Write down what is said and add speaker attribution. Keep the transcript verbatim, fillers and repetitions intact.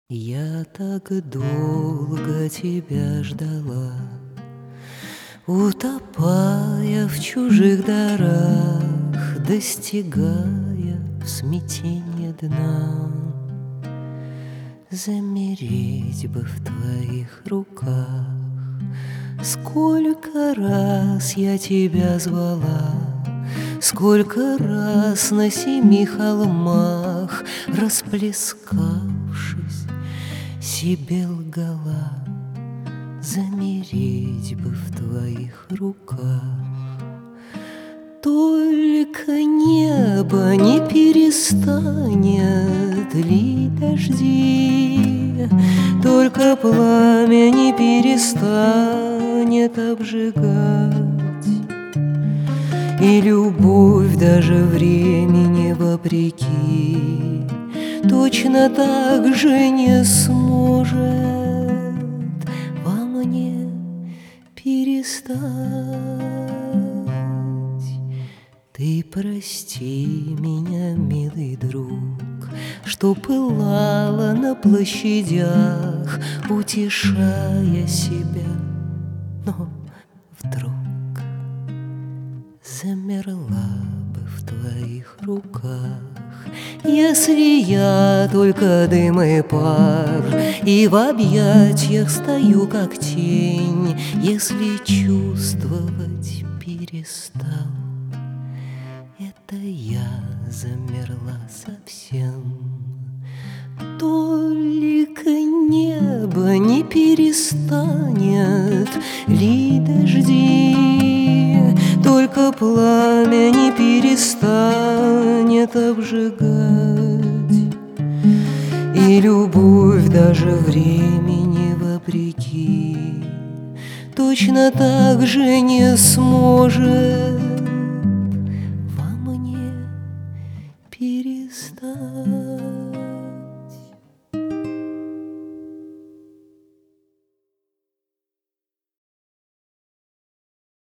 Speaker 1: Я так долго тебя ждала, утопая в чужих дарах, достигая в смятенье дна. Замереть бы в твоих руках. Сколько раз я тебя звала, сколько раз на семи холмах, расплескавшись, себе лгала. Замереть бы в твоих руках. Только небо не перестанет лить дожди, только пламя не перестанет обжигать, и любовь даже времени вопреки точно так же не сможет во мне перестать. Ты прости меня, милый друг, что пылала на площадях, утешая себя, но вдруг замерла бы в твоих руках. Если я только дым и пар, и в объятиях стою, как тень, если чувствовать перестал, это я замерла совсем. Только небо не перестанет лить дожди, только пламя не перестанет обжигать, и любовь даже времени вопреки точно так же не сможет во мне перестать.